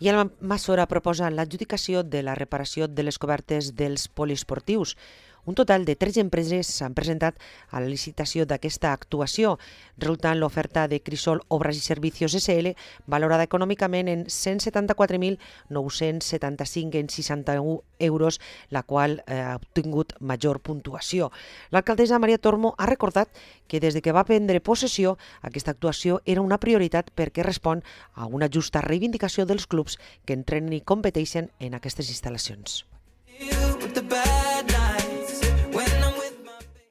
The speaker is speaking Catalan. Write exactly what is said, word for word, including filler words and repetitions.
I el Massora proposa l'adjudicació de la reparació de les cobertes dels poliesportius. Un total de tres empreses s'han presentat a la licitació d'aquesta actuació, resultant l'oferta de Crisol Obras i Servicios S L valorada econòmicament en cent setanta-quatre mil nou-cents setanta-cinc en seixanta-u euros, la qual eh, ha obtingut major puntuació. L'alcaldessa Maria Tormo ha recordat que des de que va prendre possessió aquesta actuació era una prioritat perquè respon a una justa reivindicació dels clubs que entrenen i competeixen en aquestes instal·lacions.